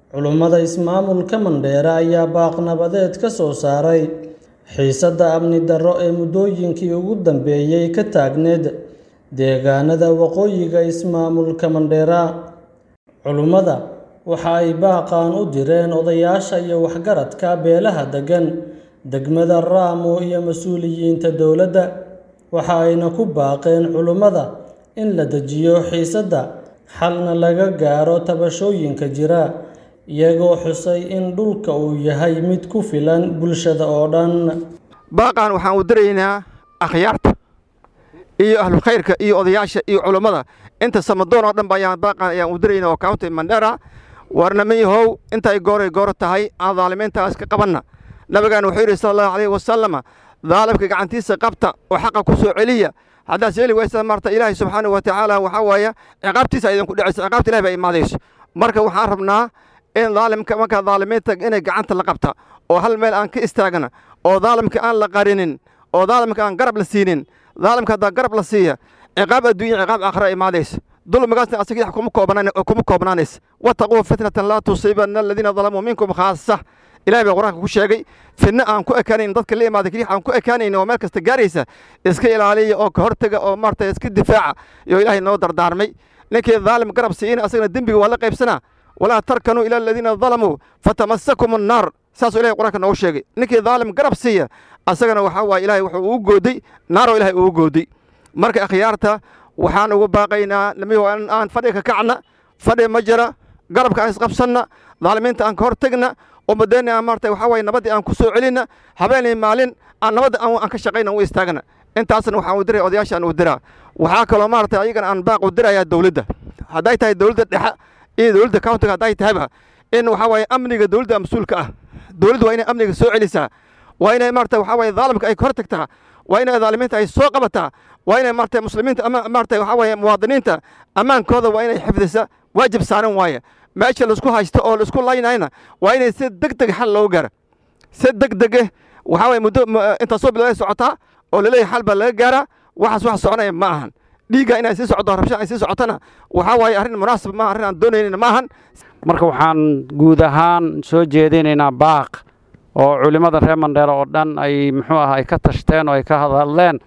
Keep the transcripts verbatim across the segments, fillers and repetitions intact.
Culummada ismaamulka Mandheera ayaa baaq nabadeed ka soo saaray xiisadda amni darro ee muddooyinkii ugu dambeeyay ka taagneyd deegaanada waqooyiga ismaamulka Mandheera. Culummada waxa ay baaqan u direen odayaasha iyo waxgaradka beelaha degan degmada Raamo iyo mas'uuliyiinta dowladda. Waxa ayna ku baaqeen culummada in la dejiyo xiisadda, xalna laga gaaro tabashooyinka jira, iyagoo xusay in dhulka uu yahay mid ku filan bulshada oo dhan. baaqan waxaan u diraynaa akhyaarta iyo ahlu khayrka iyo odayaasha iyo culummada inta samadoon oo dhan bayaan baaqan ayaan u diraynaa oo county Mandheera warna mayahow intay gooray goor tahay aan dhalimeyntaas ka qabanna. nabigaan wuxuu yiri sallallahu alayhi wasallam dhaalimka gacantiisa qabta oo xaqa ku soo celiya hadaa seeli waysa marta ilaahay subhanahu wa ta'ala waxa waaya ciqaabtiisa idin ku dhacaysa ciqaabta ilaahay bay imaadayso. marka waxaan rabnaa in dhaalimka marka dhaalimeynta inay gacanta la qabta oo hal meel aan ka istaagna oo dhaalimka aan la qarinin oo dhaalimka aan garab la siinin. dhaalimka hadaa garab la siiya ciqaab adduunyo ciqaab aakhira imaadayso. dulmigaasna asaga kuma koobnaan kuma koobnaanis wataquu fitnatan la tusibanna alladhina zalamu minkum khaassa. ilaahay baa quraanka ku sheegay fitna aan ku ekaanin dadka la imaada kaliya aan ku ekaanin oo meel kasta gaaraysa iska ilaaliya oo ka hortaga oo martay iska difaaca iyo ilaahay noo dardaarmay. ninkii dhaalim garab siin asagna dambiga waa la qaybsanaa wala tarkanu ila alladhina zalamu fatamassakum an-nar. saas ilaahay quraanka noo sheegay ninkii dhaalim garab siiya asagana waxa waa ilaahay wuxuu u gooday naar oo ilaahay u gooday. marka akhyaarta waxaan ugu baaqaynaa namiyo aan fadhi ka kacna fadhi ma jira garabka aan isqabsanna dhaalimiinta aan ka hortagna oo madeena aan martay waxa way nabadii aan ku soo celina habeenay maalin aan nabada aan ka shaqeyna u istaagna. intaasna waxaan u diray odayaashan u diraa waxa kale martay ayagana aan baaq u diraya dawladda haday tahay dawladda dhexe iyo dawladda county haday tahayba in waxa way amniga dawladda mas'uulka ah. dawladdu waa inay amniga soo celisaa waa inay martay waxa way dhaalimka ay ka hortagtaa waa inay dhaalimiinta ay soo qabataa waa inay martay muslimiinta ama martay waxa way muwaadiniinta amaankooda waa inay xifdisaa waajib saaran waaye. meesha la isku haysto oo la isku laynayna waa inay si degdeg xal loo gaaro si degdeg waxa way muddo inta soo bilaa socotaa oo la leeyahay xal baa laga gaaraa waxaas wax soconaya ma ahan. dhiiga inay si socdo rabshan ay si socotana waxa way arrin munaasab ma arrin aan doonaynin ma ahan. marka waxaan guud ahaan soo jeedinaynaa baaq oo culimada reer Mandheera oo dhan ay muxuu ahaa ay ka tashteen oo ay ka hadleen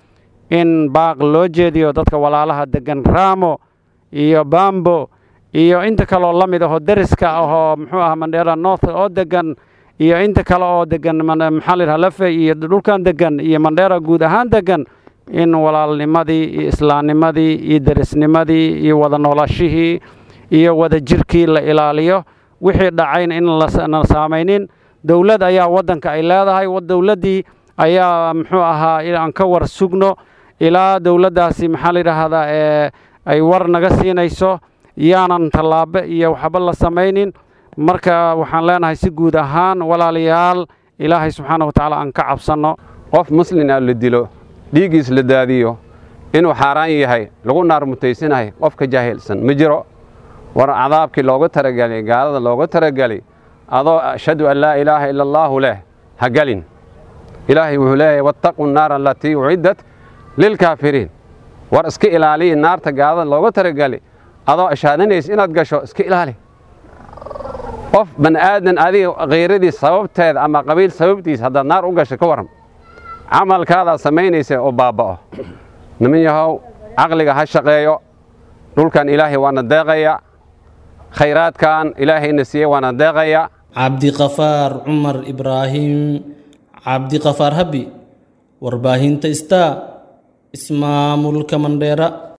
in baaq loo jeediyo dadka walaalaha degan Raamo iyo Bambo iyo inta kale oo lamid ah dariska ah muxuu ahaa Mandheera North oo degan iyo inta kale oo degan maxalli Halafe iyo dhulkan degan iyo Mandheera guud ahaan degan in walaalnimadii iyo islaamnimadii iyo darisnimadii iyo wada noolashihii iyo wada jirkii la ilaaliyo wixii dhacayn in la saameynin. dawlad ayaa wadanka ay leedahay dawladii ayaa muxuu ahaa aan ka war sugno ilaa dawladdaasi maxaa la yiraahdaa ee ay war naga siinayso yaanan talaabo iyo waxba la sameynin. marka waxaan leenahay si guud ahaan walaalayaal ilaahay subxaanahu wa ta'ala aan ka cabsano qof muslim ah la dilo dhiigiis la daadiyo inuu xaraan yahay lagu naar mutaysanahay qofka jaahilsan ma jiro. war cadaabkii looga talagalay gaalada looga talagalay adoo ashhadu an laa ilaaha illa allah leh ha galin. ilaahay wuxuu leeyahay wattaqu an-naar allati u'iddat lil kaafiriin. war iska ilaaliya naarta gaalada looga talagalay adoo ashhadanays inaad gasho iska ilaali. qof ban aadan adiga qeyradii sababteeda ama qabiil sababtiisa hadda naar u gasho ka waran camalkaada sameynaysa oo baaba'o. niman yahow aqliga ha shaqeeyo dhulkan ilaahay waana deeqaya khayraadkan ilaahayna siiyay waana deeqaya. Cabdiqafaar Cumar Ibraahim Cabdiqafaar Habi warbaahinta Star ismaamulka Mandheera.